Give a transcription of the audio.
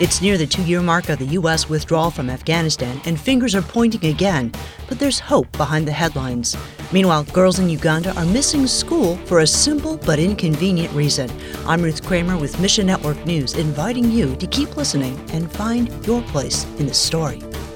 It's near the 2-year mark of the U.S. withdrawal from Afghanistan, and fingers are pointing again. But there's hope behind the headlines. Meanwhile, girls in Uganda are missing school for a simple but inconvenient reason. I'm Ruth Kramer with Mission Network News, inviting you to keep listening and find your place in the story.